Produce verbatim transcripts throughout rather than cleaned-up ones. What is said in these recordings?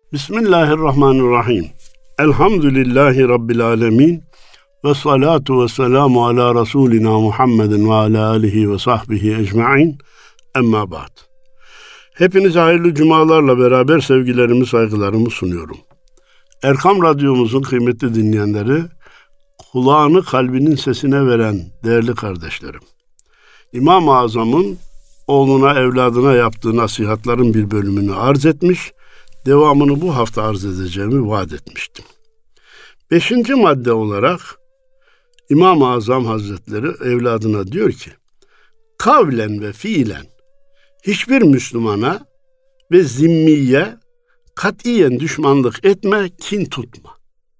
Bismillahirrahmanirrahim. Elhamdülillahi Rabbil alemin. Ve salatu ve selamu ala Resulina Muhammedin ve ala alihi ve sahbihi ecma'in. Emma ba'd. Hepinize hayırlı cumalarla beraber sevgilerimi, saygılarımı sunuyorum. Erkam Radyomuzun kıymetli dinleyenleri, kulağını kalbinin sesine veren değerli kardeşlerim. İmam-ı Azam'ın oğluna, evladına yaptığı nasihatların bir bölümünü arz etmiş, devamını bu hafta arz edeceğimi vaat etmiştim. Beşinci madde olarak İmam-ı Azam Hazretleri evladına diyor ki, kavlen ve fiilen hiçbir Müslümana ve zimmiye katiyen düşmanlık etme, kin tutma.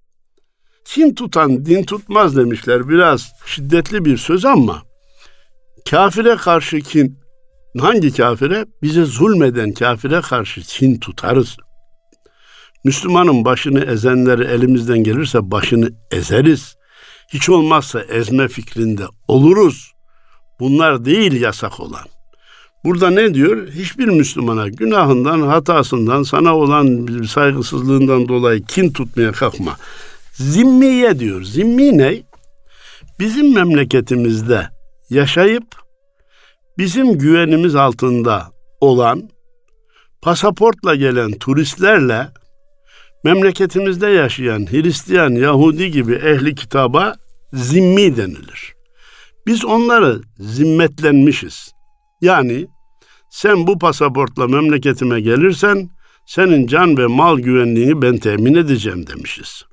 Kin tutan din tutmaz demişler. Biraz şiddetli bir söz ama kafire karşı kin, hangi kafire? Bize zulmeden kafire karşı kin tutarız. Müslümanın başını ezenleri elimizden gelirse başını ezeriz. Hiç olmazsa ezme fikrinde oluruz. Bunlar değil yasak olan. Burada ne diyor? Hiçbir Müslümana günahından, hatasından, sana olan bir saygısızlığından dolayı kin tutmaya kalkma. Zimmiye diyor. Zimmi ne? Bizim memleketimizde yaşayıp bizim güvenimiz altında olan, pasaportla gelen turistlerle memleketimizde yaşayan Hristiyan, Yahudi gibi ehli kitaba zimmi denilir. Biz onları zimmetlenmişiz. Yani sen bu pasaportla memleketime gelirsen senin can ve mal güvenliğini ben temin edeceğim demişiz.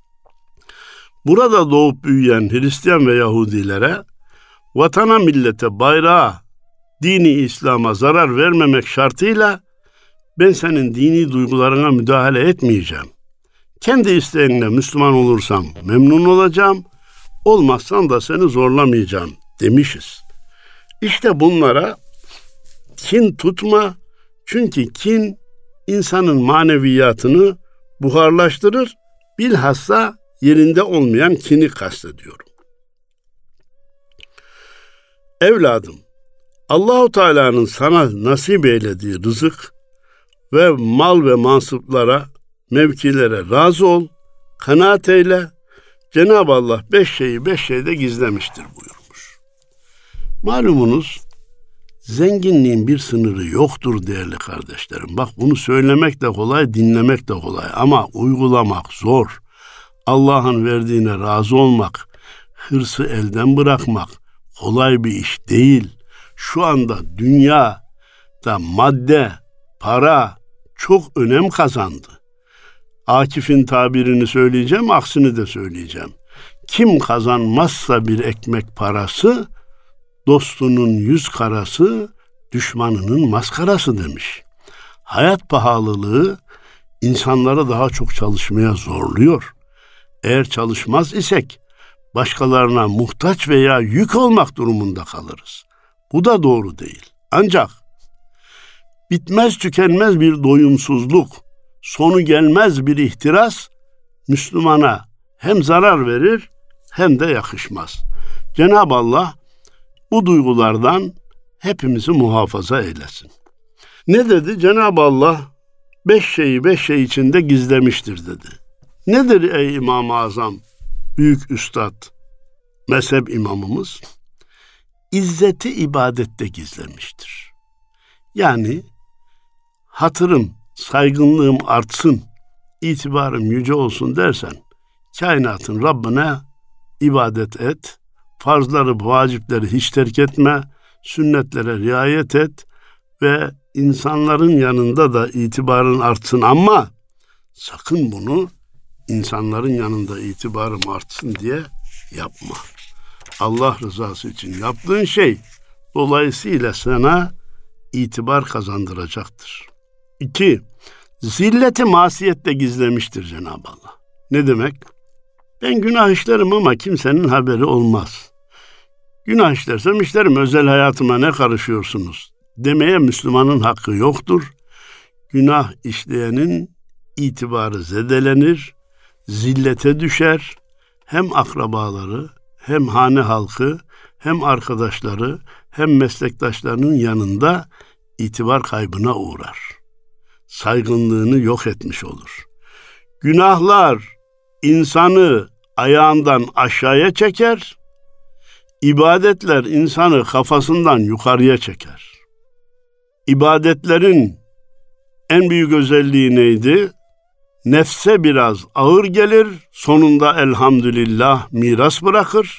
Burada doğup büyüyen Hristiyan ve Yahudilere vatana, millete, bayrağa, dini İslam'a zarar vermemek şartıyla ben senin dini duygularına müdahale etmeyeceğim. Kendi isteğinle Müslüman olursam memnun olacağım, olmazsan da seni zorlamayacağım demişiz. İşte bunlara kin tutma, çünkü kin insanın maneviyatını buharlaştırır, bilhassa yerinde olmayan kini kastediyorum. Evladım, Allah-u Teala'nın sana nasip eylediği rızık ve mal ve mansıplara, mevkilere razı ol, kanaat eyle. Cenab-ı Allah beş şeyi beş şeyde gizlemiştir buyurmuş. Malumunuz zenginliğin bir sınırı yoktur değerli kardeşlerim. Bak, bunu söylemek de kolay, dinlemek de kolay ama uygulamak zor. Allah'ın verdiğine razı olmak, hırsı elden bırakmak kolay bir iş değil. Şu anda dünyada madde, para çok önem kazandı. Akif'in tabirini söyleyeceğim, aksini de söyleyeceğim. Kim kazanmazsa bir ekmek parası, dostunun yüz karası, düşmanının maskarası demiş. Hayat pahalılığı insanları daha çok çalışmaya zorluyor. Eğer çalışmaz isek başkalarına muhtaç veya yük olmak durumunda kalırız. Bu da doğru değil. Ancak bitmez tükenmez bir doyumsuzluk, sonu gelmez bir ihtiras Müslümana hem zarar verir hem de yakışmaz. Cenab-ı Allah bu duygulardan hepimizi muhafaza eylesin. Ne dedi? Cenab-ı Allah beş şeyi beş şey içinde gizlemiştir dedi. Nedir ey İmam-ı Azam, büyük üstad, mezhep imamımız? İzzeti ibadette gizlemiştir. Yani hatırım, saygınlığım artsın, itibarım yüce olsun dersen, kainatın Rabbine ibadet et, farzları, vacipleri hiç terk etme, sünnetlere riayet et ve insanların yanında da itibarın artsın ama sakın bunu insanların yanında itibarım artsın diye yapma. Allah rızası için yaptığın şey dolayısıyla sana itibar kazandıracaktır. İki, zilleti masiyette gizlemiştir Cenab-ı Allah. Ne demek? Ben günah işlerim ama kimsenin haberi olmaz. Günah işlersem işlerim, özel hayatıma ne karışıyorsunuz demeye Müslümanın hakkı yoktur. Günah işleyenin itibarı zedelenir, zillete düşer. Hem akrabaları, hem hane halkı, hem arkadaşları, hem meslektaşlarının yanında itibar kaybına uğrar. saygınlığını yok etmiş olur. Günahlar insanı ayağından aşağıya çeker, ibadetler insanı kafasından yukarıya çeker. İbadetlerin en büyük özelliği neydi? Nefse biraz ağır gelir, sonunda elhamdülillah miras bırakır.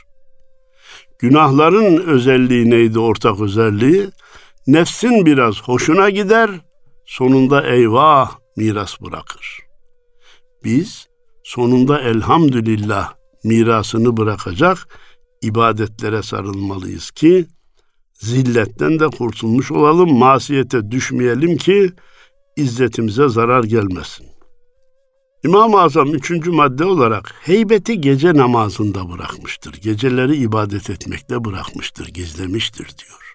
Günahların özelliği neydi, ortak özelliği? Nefsin biraz hoşuna gider, sonunda eyvah miras bırakır. Biz sonunda elhamdülillah mirasını bırakacak ibadetlere sarılmalıyız ki zilletten de kurtulmuş olalım, masiyete düşmeyelim ki izzetimize zarar gelmesin. İmam-ı Azam üçüncü madde olarak heybeti gece namazında bırakmıştır. Geceleri ibadet etmekte bırakmıştır, gizlemiştir diyor.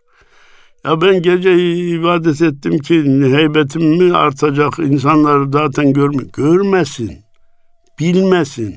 Ya ben gece ibadet ettim ki heybetim mi artacak, insanlar zaten görme, görmesin, bilmesin.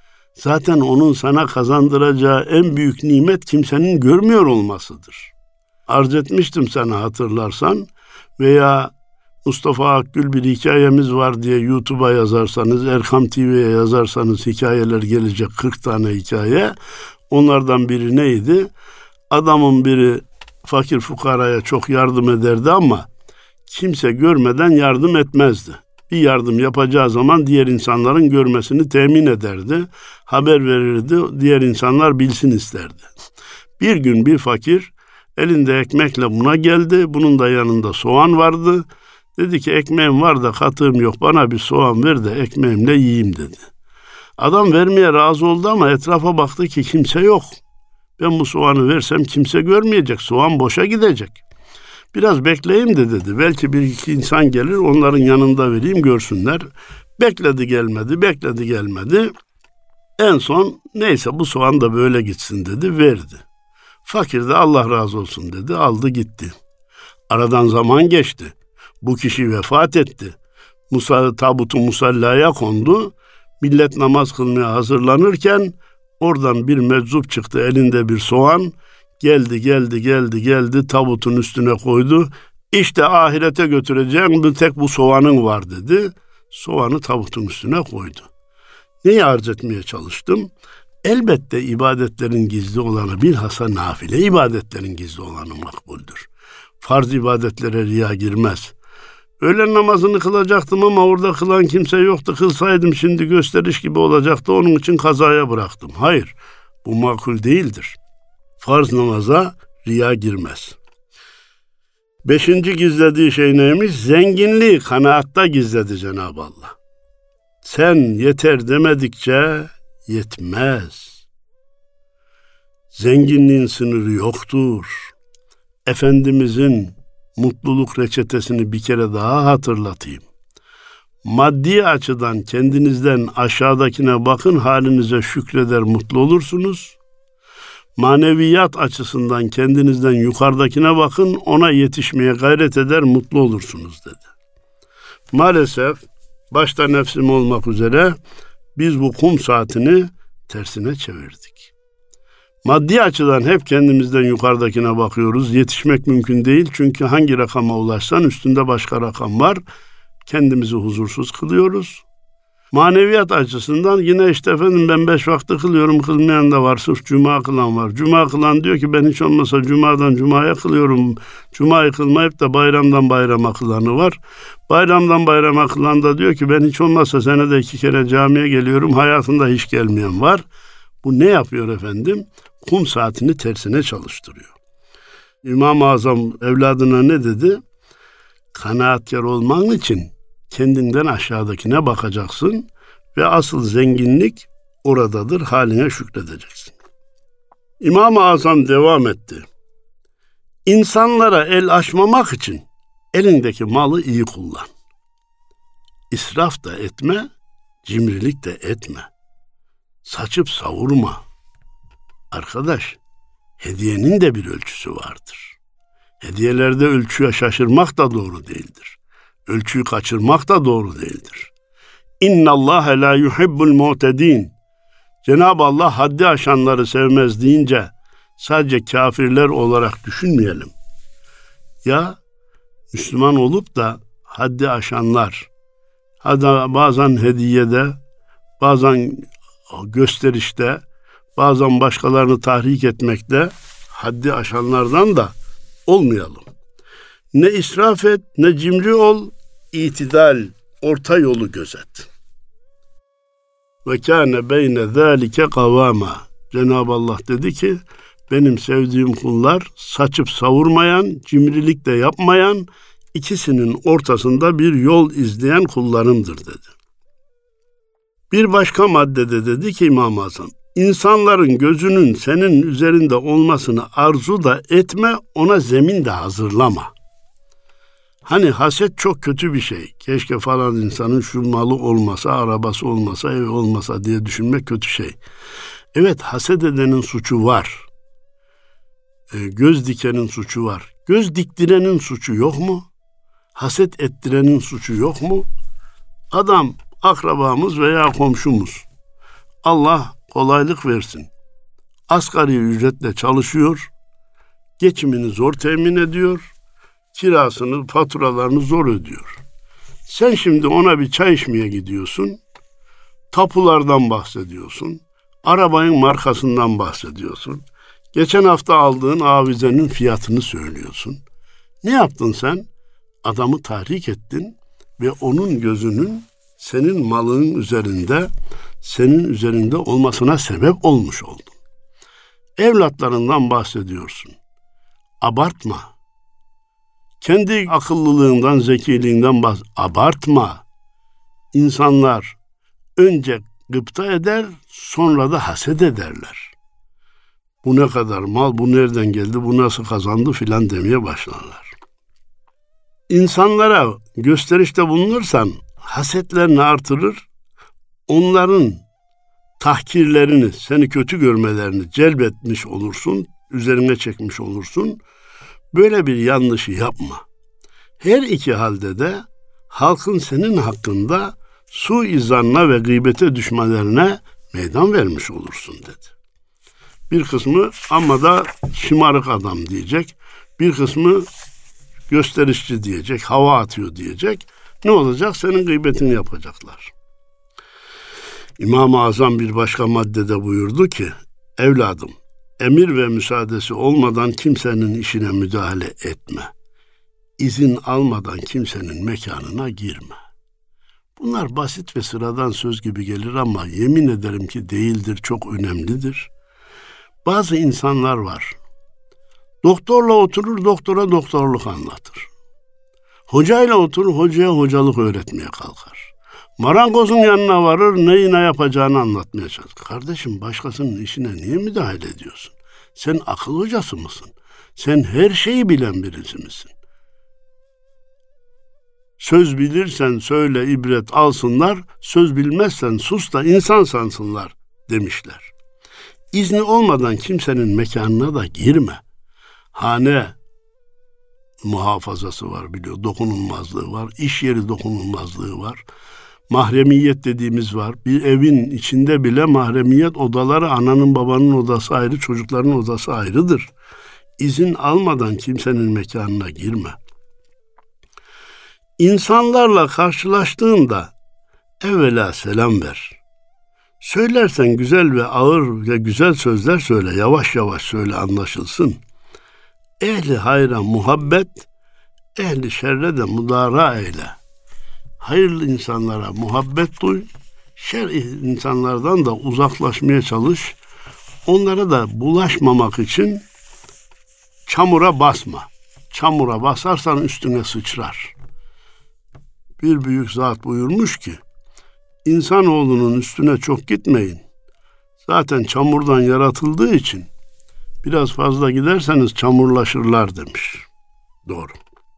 Zaten onun sana kazandıracağı en büyük nimet kimsenin görmüyor olmasıdır. Arz etmiştim sana hatırlarsan veya Mustafa Akgül bir hikayemiz var diye YouTube'a yazarsanız, Erkam T V'ye yazarsanız hikayeler gelecek, kırk tane hikaye. Onlardan biri neydi? Adamın biri fakir fukaraya çok yardım ederdi ama kimse görmeden yardım etmezdi. Bir yardım yapacağı zaman diğer insanların görmesini temin ederdi. Haber verirdi, diğer insanlar bilsin isterdi. Bir gün bir fakir elinde ekmekle buna geldi. Bunun da yanında soğan vardı. Dedi ki ekmeğim var da katığım yok, bana bir soğan ver de ekmeğimle yiyeyim dedi. Adam vermeye razı oldu ama etrafa baktı ki kimse yok. Ben bu soğanı versem kimse görmeyecek, soğan boşa gidecek. Biraz bekleyeyim de dedi. Belki bir iki insan gelir, onların yanında vereyim görsünler. Bekledi gelmedi, bekledi gelmedi. En son neyse bu soğan da böyle gitsin dedi, verdi. Fakir de Allah razı olsun dedi, aldı gitti. Aradan zaman geçti. Bu kişi vefat etti. Musa, tabutu musallaya kondu. Millet namaz kılmaya hazırlanırken oradan bir meczup çıktı, elinde bir soğan. Geldi, geldi, geldi, geldi, tabutun üstüne koydu. İşte ahirete götüreceğim bir tek bu soğanın var dedi. Soğanı tabutun üstüne koydu. Neyi arz etmeye çalıştım? Elbette ibadetlerin gizli olanı, bilhassa nafile ibadetlerin gizli olanı makbuldür. Farz ibadetlere riya girmez. Öğlen namazını kılacaktım ama orada kılan kimse yoktu. Kılsaydım şimdi gösteriş gibi olacaktı. Onun için kazaya bıraktım. Hayır, bu makul değildir. Farz namaza riya girmez. Beşinci gizlediği şey neymiş? Zenginliği kanaatta gizledi Cenab-ı Allah. Sen yeter demedikçe yetmez. Zenginliğin sınırı yoktur. Efendimizin mutluluk reçetesini bir kere daha hatırlatayım. Maddi açıdan kendinizden aşağıdakine bakın, halinize şükreder, mutlu olursunuz. Maneviyat açısından kendinizden yukarıdakine bakın, ona yetişmeye gayret eder, mutlu olursunuz dedi. Maalesef başta nefsim olmak üzere biz bu kum saatini tersine çevirdik. Maddi açıdan hep kendimizden yukarıdakine bakıyoruz. Yetişmek mümkün değil çünkü hangi rakama ulaşsan üstünde başka rakam var. Kendimizi huzursuz kılıyoruz. Maneviyat açısından yine işte efendim ben beş vakti kılıyorum, kılmayan da var, sırf cuma kılan var. Cuma kılan diyor ki ben hiç olmasa cumadan cumaya kılıyorum. Cumayı kılmayıp da bayramdan bayrama kılanı var. Bayramdan bayrama kılan da diyor ki ben hiç olmasa senede iki kere camiye geliyorum, hayatında hiç gelmeyen var. Bu ne yapıyor efendim? Kum saatini tersine çalıştırıyor. İmam-ı Azam evladına ne dedi? Kanaatkar olman için kendinden aşağıdakine bakacaksın ve asıl zenginlik oradadır, haline şükredeceksin. İmam-ı Azam devam etti. İnsanlara el açmamak için elindeki malı iyi kullan. İsraf da etme, cimrilik de etme. Saçıp savurma. Arkadaş, hediyenin de bir ölçüsü vardır. Hediyelerde ölçüye şaşırmak da doğru değildir. Ölçüyü kaçırmak da doğru değildir. İnnallâhe lâ yuhibbul mu'tedîn. Cenab-ı Allah haddi aşanları sevmez deyince sadece kafirler olarak düşünmeyelim. Ya Müslüman olup da haddi aşanlar, hatta bazen hediyede, bazen gösterişte, bazen başkalarını tahrik etmekte haddi aşanlardan da olmayalım. Ne israf et, ne cimri ol, itidal, orta yolu gözet. Ve kâne beyne zâlike kavâmâ. Cenab-ı Allah dedi ki, benim sevdiğim kullar saçıp savurmayan, cimrilik de yapmayan, ikisinin ortasında bir yol izleyen kullarımdır dedi. Bir başka maddede dedi ki İmam-ı Azam, İnsanların gözünün senin üzerinde olmasını arzu da etme, ona zemin de hazırlama. Hani haset çok kötü bir şey. Keşke falan insanın şu malı olmasa, arabası olmasa, evi olmasa diye düşünmek kötü şey. Evet, haset edenin suçu var. E, göz dikenin suçu var. Göz diktirenin suçu yok mu? Haset ettirenin suçu yok mu? Adam akrabamız veya komşumuz. Allah kolaylık versin. Asgari ücretle çalışıyor. Geçimini zor temin ediyor. Kirasını, faturalarını zor ödüyor. Sen şimdi ona bir çay içmeye gidiyorsun. Tapulardan bahsediyorsun. Arabanın markasından bahsediyorsun. Geçen hafta aldığın avizenin fiyatını söylüyorsun. Ne yaptın sen? Adamı tahrik ettin ve onun gözünün senin malının üzerinde, senin üzerinde olmasına sebep olmuş oldun. Evlatlarından bahsediyorsun. Abartma. Kendi akıllılığından, zekiliğinden bahs. Abartma. İnsanlar önce gıpta eder, sonra da haset ederler. Bu ne kadar mal, bu nereden geldi, bu nasıl kazandı filan demeye başlarlar. İnsanlara gösterişte bulunursan hasetlerini artırır, onların tahkirlerini, seni kötü görmelerini celbetmiş olursun, üzerine çekmiş olursun. Böyle bir yanlışı yapma. Her iki halde de halkın senin hakkında suizanla ve gıybete düşmelerine meydan vermiş olursun dedi. Bir kısmı ama da şımarık adam diyecek, bir kısmı gösterişçi diyecek, hava atıyor diyecek. Ne olacak? Senin gıybetini yapacaklar. İmam-ı Azam bir başka maddede buyurdu ki, evladım, emir ve müsaadesi olmadan kimsenin işine müdahale etme. İzin almadan kimsenin mekanına girme. Bunlar basit ve sıradan söz gibi gelir ama yemin ederim ki değildir, çok önemlidir. Bazı insanlar var. Doktorla oturur, doktora doktorluk anlatır. Hocayla oturur, hocaya hocalık öğretmeye kalkar. Marangozun yanına varır, neyi ne yapacağını anlatmaya çalışır. Kardeşim, başkasının işine niye müdahale ediyorsun? Sen akıl hocası mısın? Sen her şeyi bilen birisi misin? Söz bilirsen söyle, ibret alsınlar, söz bilmezsen sus da insan sansınlar demişler. İzni olmadan kimsenin mekanına da girme. Hane muhafazası var biliyor, dokunulmazlığı var, iş yeri dokunulmazlığı var. Mahremiyet dediğimiz var. Bir evin içinde bile mahremiyet odaları, ananın babanın odası ayrı, çocukların odası ayrıdır. İzin almadan kimsenin mekanına girme. İnsanlarla karşılaştığında evvela selam ver. Söylersen güzel ve ağır ve güzel sözler söyle, yavaş yavaş söyle, anlaşılsın. Ehli hayra muhabbet, ehli şerre de mudara eyle. Hayırlı insanlara muhabbet duy, şer insanlardan da uzaklaşmaya çalış. Onlara da bulaşmamak için çamura basma. Çamura basarsan üstüne sıçrar. Bir büyük zat buyurmuş ki, İnsanoğlunun üstüne çok gitmeyin. Zaten çamurdan yaratıldığı için biraz fazla giderseniz çamurlaşırlar demiş. Doğru.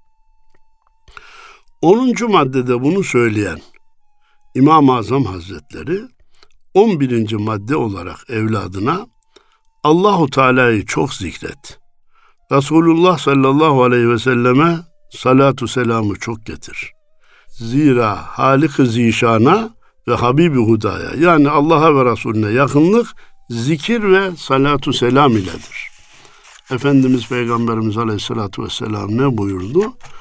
onuncu maddede bunu söyleyen İmam-ı Azam Hazretleri on birinci madde olarak evladına Allahu Teala'yı çok zikret. Resulullah sallallahu aleyhi ve selleme salatu selamı çok getir. Zira Halik-i Zişan'a ve Habibi Huda'ya, yani Allah'a ve Resulüne yakınlık zikir ve salatu selam iledir. Efendimiz Peygamberimiz Aleyhisselatü Vesselam ne buyurdu?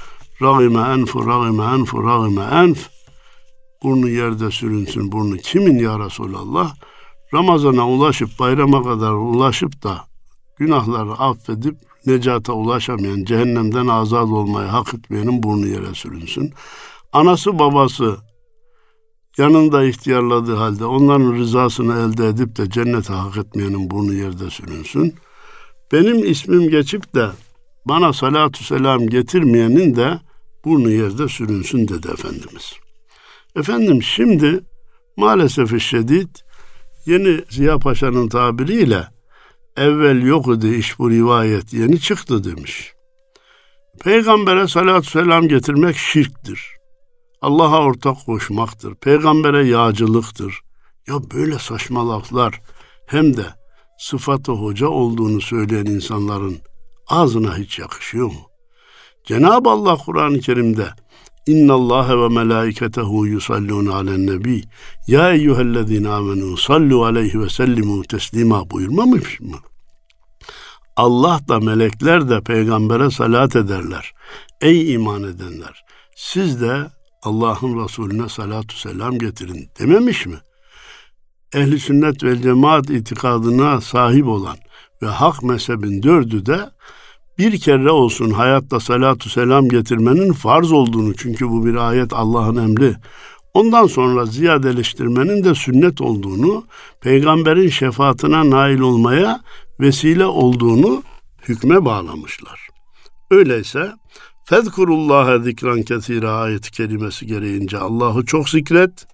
Ragime enfu, ragime enfu, ragime enf. Burnu yerde sürünsün, burnu kimin ya Resulallah? Ramazana ulaşıp, bayrama kadar ulaşıp da günahları affedip necata ulaşamayan, cehennemden azad olmayı hak etmeyenin burnu yere sürünsün. Anası babası yanında ihtiyarladığı halde onların rızasını elde edip de cennete hak etmeyenin burnu yerde sürünsün. Benim ismim geçip de bana salatü selam getirmeyenin de burnu yerde sürünsün dedi Efendimiz. Efendim şimdi maalesef şiddet yeni Ziya Paşa'nın tabiriyle evvel yok idi iş bu rivayet yeni çıktı demiş. Peygambere salatü selam getirmek şirktir. Allah'a ortak koşmaktır. Peygambere yağcılıktır. Ya böyle saçmalıklar hem de sıfatı hoca olduğunu söyleyen insanların ağzına hiç yakışıyor mu? Cenab-ı Allah Kur'an-ı Kerim'de İnna Allahe ve melâiketehu yusallûne alen nebi ya eyyühellezîne âmenû sallu aleyhi ve sellimû teslîmâ buyurmamış mı? Allah da melekler de peygambere salat ederler. Ey iman edenler! Siz de Allah'ın Resulüne salatü selam getirin dememiş mi? Ehl-i sünnet ve cemaat itikadına sahip olan ve hak mezhebin dördü de bir kere olsun hayatta salatü selam getirmenin farz olduğunu, çünkü bu bir ayet Allah'ın emri, ondan sonra ziyadeleştirmenin de sünnet olduğunu, peygamberin şefaatine nail olmaya vesile olduğunu hükme bağlamışlar. Öyleyse fezkurullâhe zikran kesîrâ ayet-i kerimesi gereğince Allah'ı çok zikret,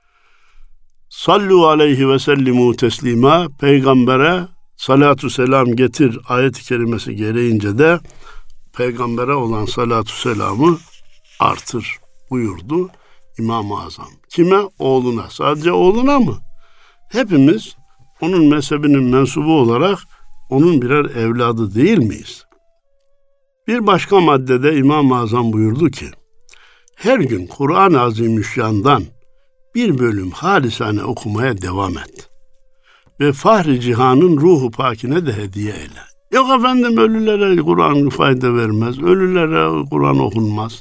sallu aleyhi ve sellimû teslîmâ, peygambere salatü selam getir ayet-i kerimesi gereğince de peygambere olan salatü selamı artır buyurdu İmam-ı Azam. Kime? Oğluna. Sadece oğluna mı? Hepimiz onun mezhebinin mensubu olarak onun birer evladı değil miyiz? Bir başka maddede İmam-ı Azam buyurdu ki, her gün Kur'an-ı Azimüşşan'dan bir bölüm halisane okumaya devam et. Ve Fahri Cihan'ın ruhu pakine de hediye eyle. Yok efendim ölülere Kur'an fayda vermez, ölülere Kur'an okunmaz.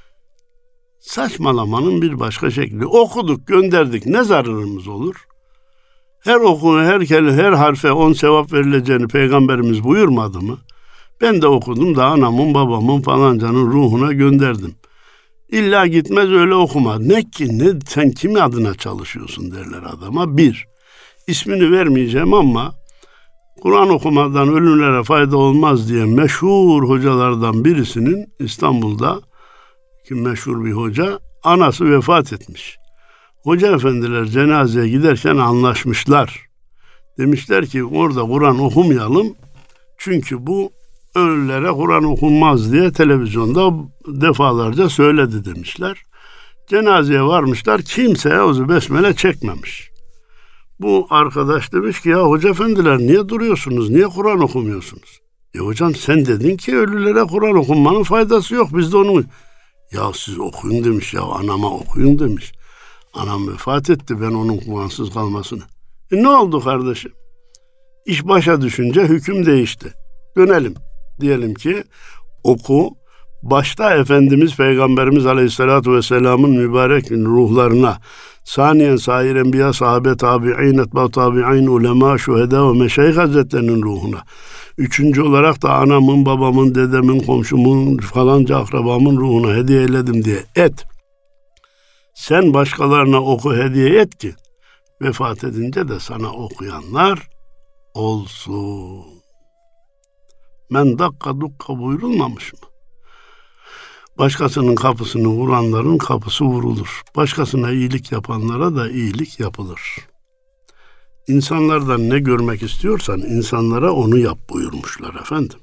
Saçmalamanın bir başka şekli. Okuduk, gönderdik, ne zararımız olur? Her oku, her kelime, her harfe on sevap verileceğini Peygamberimiz buyurmadı mı? Ben de okudum da anamın, babamın falancanın ruhuna gönderdim. İlla gitmez öyle okuma. Ne ki, ne, sen kimin adına çalışıyorsun derler adama. Bir, ismini vermeyeceğim ama Kur'an okumadan ölümlere fayda olmaz diye meşhur hocalardan birisinin İstanbul'da ki meşhur bir hoca, anası vefat etmiş. Hoca efendiler cenazeye giderken anlaşmışlar. Demişler ki orada Kur'an okumayalım çünkü bu ölülere Kur'an okunmaz diye televizyonda defalarca söyledi demişler. Cenazeye varmışlar, kimseye o besmele çekmemiş. Bu arkadaş demiş ki ya hoca efendiler niye duruyorsunuz, niye Kur'an okumuyorsunuz? E hocam sen dedin ki ölülere Kur'an okunmanın faydası yok, biz de onu... Ya siz okuyun demiş, ya anama okuyun demiş. Anam vefat etti, ben onun Kur'ansız kalmasını. E ne oldu kardeşim? İş başa düşünce hüküm değişti. Dönelim. Diyelim ki oku, başta Efendimiz Peygamberimiz Aleyhisselatü Vesselam'ın mübarek ruhlarına, saniyen sair enbiya, sahabe, tabi'in, etba tabi'in, ulema, şüheda ve meşayih hazretlerinin ruhuna. Üçüncü olarak da anamın, babamın, dedemin, komşumun, falanca akrabamın ruhuna hediye eyledim diye et. Sen başkalarına oku, hediye et ki vefat edince de sana okuyanlar olsun. Men dakka dukka buyurulmamış mı? Başkasının kapısını vuranların kapısı vurulur. Başkasına iyilik yapanlara da iyilik yapılır. İnsanlardan ne görmek istiyorsan insanlara onu yap buyurmuşlar efendim.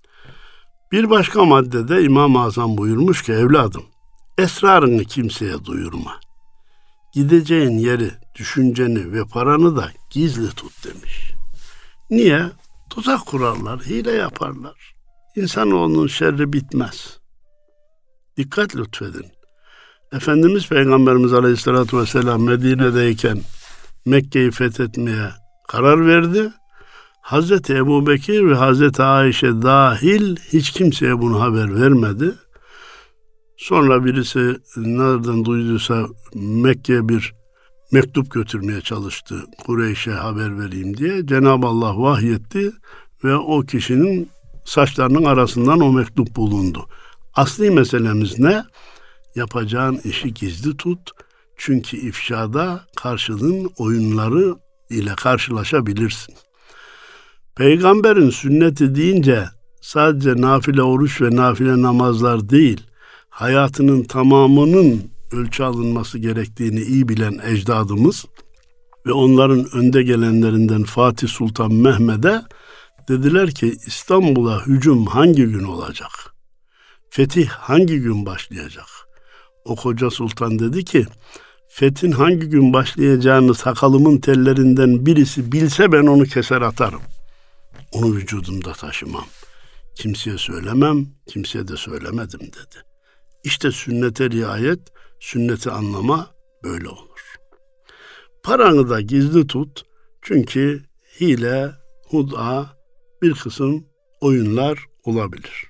Bir başka maddede İmam-ı Azam buyurmuş ki evladım, esrarını kimseye duyurma. Gideceğin yeri, düşünceni ve paranı da gizli tut demiş. Niye? Tuzak kurarlar, hile yaparlar. İnsanoğlunun şerri bitmez. Dikkat lütfedin. Efendimiz Peygamberimiz Aleyhisselatü Vesselam Medine'deyken Mekke'yi fethetmeye karar verdi. Hazreti Ebubekir ve Hazreti Ayşe dahil hiç kimseye bunu haber vermedi. Sonra birisi nereden duyduysa Mekke'ye bir mektup götürmeye çalıştı. Kureyş'e haber vereyim diye. Cenab-ı Allah vahyetti ve o kişinin saçlarının arasından o mektup bulundu. Asli meselemiz ne? Yapacağın işi gizli tut. Çünkü ifşada karşılığın oyunları ile karşılaşabilirsin. Peygamberin sünneti deyince sadece nafile oruç ve nafile namazlar değil, hayatının tamamının ölçü alınması gerektiğini iyi bilen ecdadımız ve onların önde gelenlerinden Fatih Sultan Mehmet'e dediler ki İstanbul'a hücum hangi gün olacak? Fetih hangi gün başlayacak? O koca sultan dedi ki fethin hangi gün başlayacağını sakalımın tellerinden birisi bilse ben onu keser atarım. Onu vücudumda taşımam. Kimseye söylemem, kimseye de söylemedim dedi. İşte sünnete riayet, sünneti anlama böyle olur. Paranı da gizli tut çünkü hile, hud'a, bir kısım oyunlar olabilir.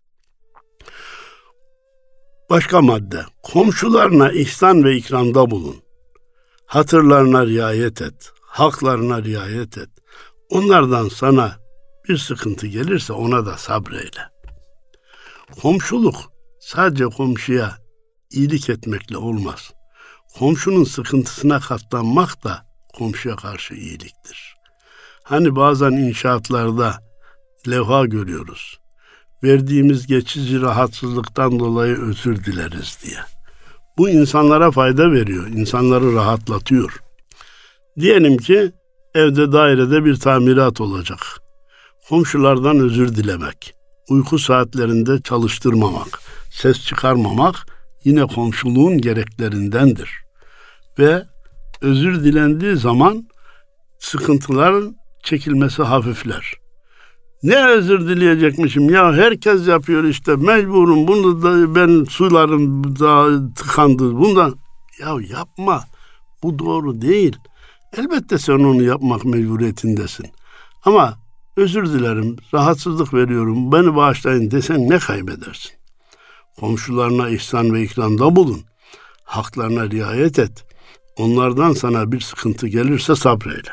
Başka madde, komşularına ihsan ve ikramda bulun. Hatırlarına riayet et, haklarına riayet et. Onlardan sana bir sıkıntı gelirse ona da sabreyle. Komşuluk sadece komşuya iyilik etmekle olmaz. Komşunun sıkıntısına katlanmak da komşuya karşı iyiliktir. Hani bazen inşaatlarda levha görüyoruz. Verdiğimiz geçici rahatsızlıktan dolayı özür dileriz diye. Bu insanlara fayda veriyor, insanları rahatlatıyor. Diyelim ki evde dairede bir tamirat olacak. Komşulardan özür dilemek, uyku saatlerinde çalıştırmamak, ses çıkarmamak yine komşuluğun gereklerindendir. Ve özür dilendiği zaman sıkıntıların çekilmesi hafifler. Ne özür dileyecekmişim ya herkes yapıyor işte mecburum bunu da ben sularım da tıkandı bundan. Ya yapma bu doğru değil. Elbette sen onu yapmak mecburiyetindesin. Ama özür dilerim rahatsızlık veriyorum beni bağışlayın desen ne kaybedersin? Komşularına ihsan ve ikramda bulun. Haklarına riayet et. Onlardan sana bir sıkıntı gelirse sabreyle.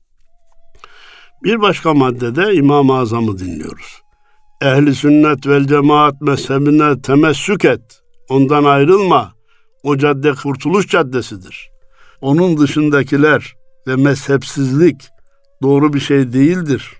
Bir başka maddede İmam-ı Azam'ı dinliyoruz. Ehli sünnet vel cemaat mezhebine temessük et. Ondan ayrılma. O cadde kurtuluş caddesidir. Onun dışındakiler ve mezhepsizlik doğru bir şey değildir.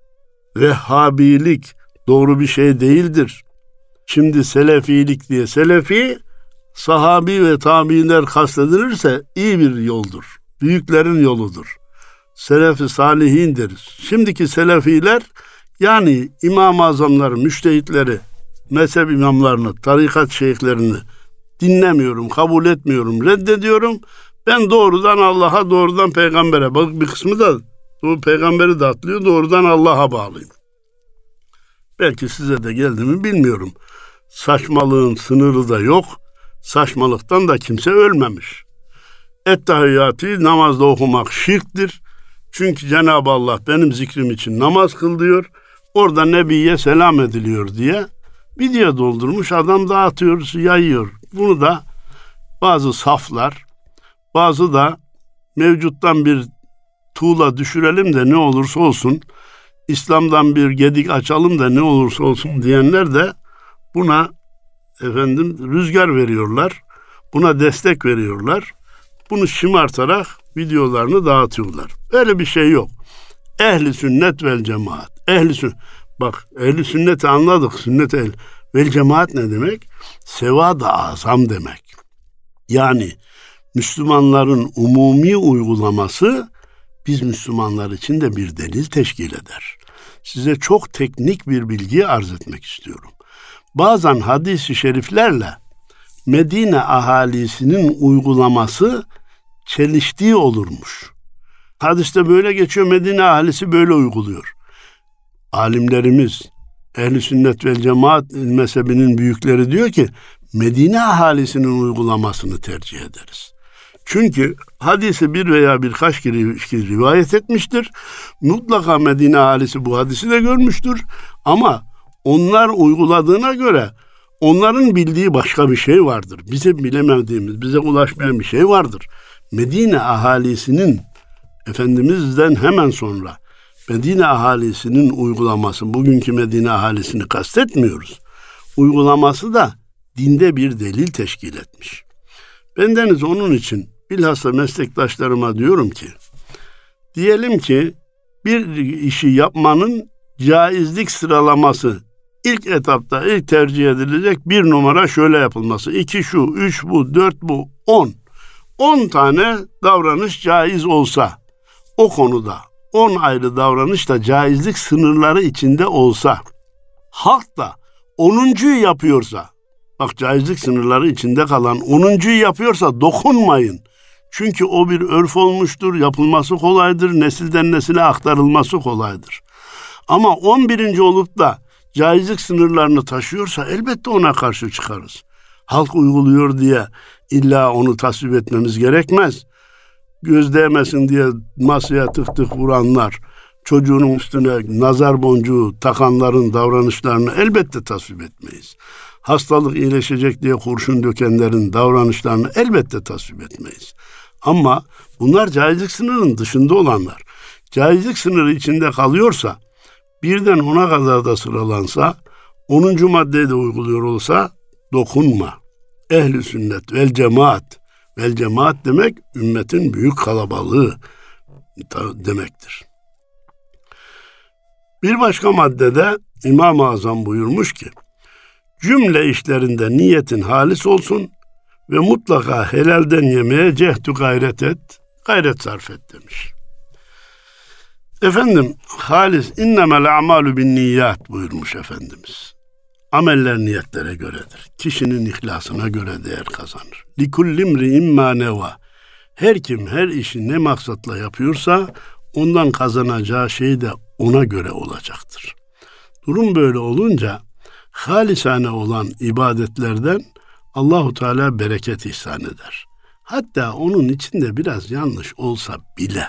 Vehhabilik doğru bir şey değildir. Şimdi selefilik diye selefi, sahabi ve tabiinler kastedilirse iyi bir yoldur. Büyüklerin yoludur. Selef-i salihin deriz. Şimdiki selefiler yani İmam-ı Azamları, müştehitleri, mezhep imamlarını, tarikat şeyhlerini dinlemiyorum, kabul etmiyorum, reddediyorum. Ben doğrudan Allah'a, doğrudan peygambere. Bak bir kısmı da o peygamberi de atlıyor, doğrudan Allah'a bağlıyım. Belki size de geldi mi bilmiyorum. Saçmalığın sınırı da yok. Saçmalıktan da kimse ölmemiş. Ettehiyyatı namazda okumak şirktir. Çünkü Cenab-ı Allah benim zikrim için namaz kıl diyor. Orada Nebi'ye selam ediliyor diye video doldurmuş adam dağıtıyor, yayıyor. Bunu da bazı saflar, bazı da mevcuttan bir tuğla düşürelim de ne olursa olsun, İslam'dan bir gedik açalım da ne olursa olsun diyenler de buna efendim rüzgar veriyorlar. Buna destek veriyorlar. Bunu şımartarak videolarını dağıtıyorlar. Öyle bir şey yok. Ehli sünnet vel cemaat. Ehli sünnet. Bak ehli sünneti anladık. Sünnet el vel cemaat ne demek? Sevad-ı azam demek. Yani Müslümanların umumi uygulaması biz Müslümanlar için de bir delil teşkil eder. Size çok teknik bir bilgi arz etmek istiyorum. Bazen hadis-i şeriflerle Medine ahalisinin uygulaması çeliştiği olurmuş. Hadiste böyle geçiyor, Medine ahalisi böyle uyguluyor. Alimlerimiz, Ehl-i Sünnet vel Cemaat mezhebinin büyükleri diyor ki, Medine ahalisinin uygulamasını tercih ederiz. Çünkü hadisi bir veya birkaç kere rivayet etmiştir. Mutlaka Medine ahalisi bu hadisi de görmüştür. Ama onlar uyguladığına göre Onların bildiği başka bir şey vardır. Bize bilemediğimiz, bize ulaşmayan bir şey vardır. Medine ahalisinin, Efendimiz'den hemen sonra Medine ahalisinin uygulaması, bugünkü Medine ahalisini kastetmiyoruz. Uygulaması da dinde bir delil teşkil etmiş. Bendeniz onun için bilhassa meslektaşlarıma diyorum ki, diyelim ki bir işi yapmanın caizlik sıralaması ilk etapta ilk tercih edilecek bir numara şöyle yapılması. İki şu, üç bu, dört bu, on. On tane davranış caiz olsa, o konuda on ayrı davranış da caizlik sınırları içinde olsa, halk da onuncuyu yapıyorsa, bak caizlik sınırları içinde kalan onuncuyu yapıyorsa dokunmayın. Çünkü o bir örf olmuştur, yapılması kolaydır, nesilden nesile aktarılması kolaydır. Ama on birinci olup da caizlik sınırlarını taşıyorsa elbette ona karşı çıkarız. Halk uyguluyor diye illa onu tasvip etmemiz gerekmez. Göz değmesin diye masaya tık tık vuranlar, çocuğunun üstüne nazar boncuğu takanların davranışlarını elbette tasvip etmeyiz. Hastalık iyileşecek diye kurşun dökenlerin davranışlarını elbette tasvip etmeyiz. Ama bunlar caizlik sınırının dışında olanlar. Caizlik sınırı içinde kalıyorsa, birden ona kadar da sıralansa, onuncu maddeyi de uyguluyor olsa dokunma. Ehl-i sünnet vel cemaat. Vel cemaat demek ümmetin büyük kalabalığı demektir. Bir başka maddede İmam-ı Azam buyurmuş ki, cümle işlerinde niyetin halis olsun ve mutlaka helalden yemeye cehdü gayret et, gayret sarf et demiş. Efendim, halis innemel a'malu bin niyyat buyurmuş Efendimiz. Ameller niyetlere göredir. Kişinin ihlasına göre değer kazanır. Likullimri imma neva. Her kim her işi ne maksatla yapıyorsa ondan kazanacağı şey de ona göre olacaktır. Durum böyle olunca halisane olan ibadetlerden Allahu Teala bereket ihsan eder. Hatta onun içinde biraz yanlış olsa bile.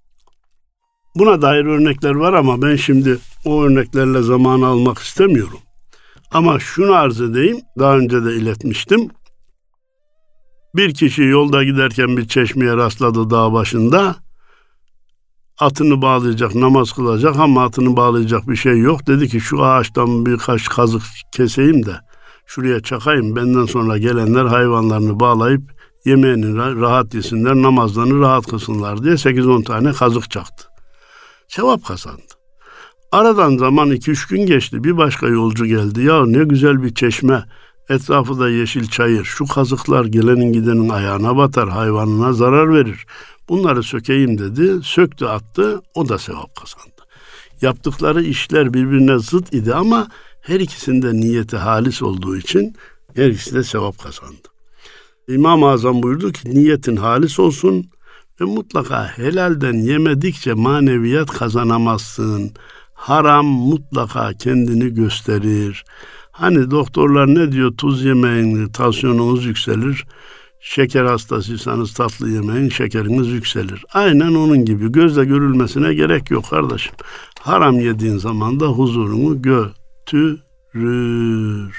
Buna dair örnekler var ama ben şimdi o örneklerle zamanı almak istemiyorum. Ama şunu arz edeyim, daha önce de iletmiştim. Bir kişi yolda giderken bir çeşmeye rastladı dağ başında. Atını bağlayacak, namaz kılacak ama atını bağlayacak bir şey yok. Dedi ki şu ağaçtan birkaç kazık keseyim de şuraya çakayım. Benden sonra gelenler hayvanlarını bağlayıp yemeğini rahat yesinler, namazlarını rahat kılsınlar diye sekiz on tane kazık çaktı. Sevap kazandı. Aradan zaman iki üç gün geçti. Bir başka yolcu geldi. Ya ne güzel bir çeşme. Etrafı da yeşil çayır. Şu kazıklar gelenin gidenin ayağına batar. Hayvanına zarar verir. Bunları sökeyim dedi. Söktü attı. O da sevap kazandı. Yaptıkları işler birbirine zıt idi ama her ikisinde niyeti halis olduğu için her ikisi de sevap kazandı. İmam-ı Azam buyurdu ki niyetin halis olsun ve mutlaka helalden yemedikçe maneviyat kazanamazsın. Haram mutlaka kendini gösterir. Hani doktorlar ne diyor? Tuz yemeyin, tansiyonunuz yükselir. Şeker hastasıysanız tatlı yemeyin, şekeriniz yükselir. Aynen onun gibi. Gözle görülmesine gerek yok kardeşim. Haram yediğin zaman da huzurunu götürür.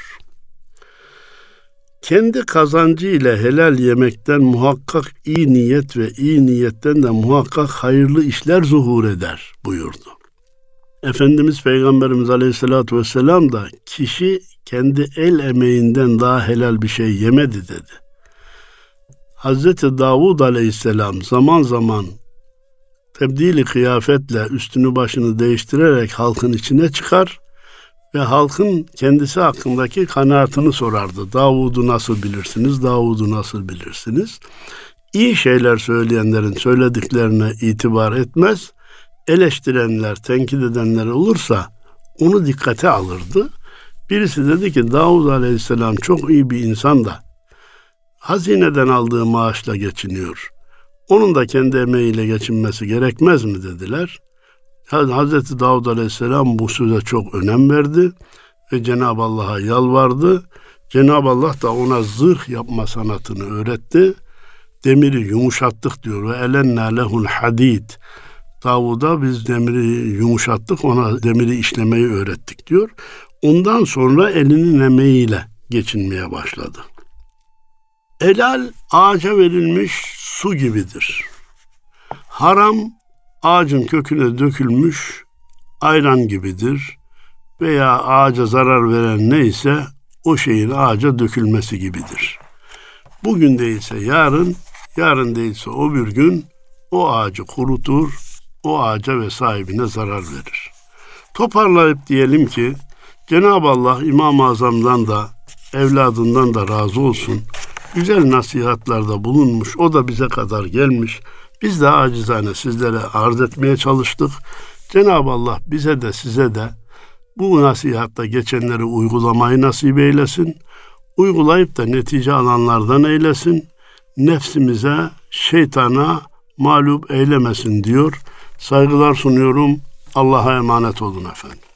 Kendi kazancı ile helal yemekten muhakkak iyi niyet ve iyi niyetten de muhakkak hayırlı işler zuhur eder buyurdu. Efendimiz Peygamberimiz Aleyhisselatü Vesselam da kişi kendi el emeğinden daha helal bir şey yemedi dedi. Hazreti Davud Aleyhisselam zaman zaman tebdili kıyafetle üstünü başını değiştirerek halkın içine çıkar ve halkın kendisi hakkındaki kanaatini sorardı. Davud'u nasıl bilirsiniz? Davud'u nasıl bilirsiniz? İyi şeyler söyleyenlerin söylediklerine itibar etmez. Eleştirenler, tenkit edenler olursa onu dikkate alırdı. Birisi dedi ki Davud Aleyhisselam çok iyi bir insan da hazineden aldığı maaşla geçiniyor. Onun da kendi emeğiyle geçinmesi gerekmez mi dediler. Hazreti Davud Aleyhisselam bu söze çok önem verdi ve Cenab-ı Allah'a yalvardı. Cenab-ı Allah da ona zırh yapma sanatını öğretti. Demiri yumuşattık diyor ve elennâ lehul hadid. Davud'a biz demiri yumuşattık, ona demiri işlemeyi öğrettik diyor. Ondan sonra elinin emeğiyle geçinmeye başladı. Helal ağaca verilmiş su gibidir. Haram ağacın köküne dökülmüş ayran gibidir. Veya ağaca zarar veren neyse o şeyin ağaca dökülmesi gibidir. Bugün değilse yarın, yarın değilse o bir gün o ağacı kurutur, o ağaca ve sahibine zarar verir. Toparlayıp diyelim ki Cenab-ı Allah İmam-ı Azam'dan da evladından da razı olsun. Güzel nasihatlarda bulunmuş, o da bize kadar gelmiş. Biz de acizane sizlere arz etmeye çalıştık. Cenab-ı Allah bize de size de bu nasihatta geçenleri uygulamayı nasip eylesin. Uygulayıp da netice alanlardan eylesin. Nefsimize, şeytana mağlup eylemesin diyor. Saygılar sunuyorum. Allah'a emanet olun efendim.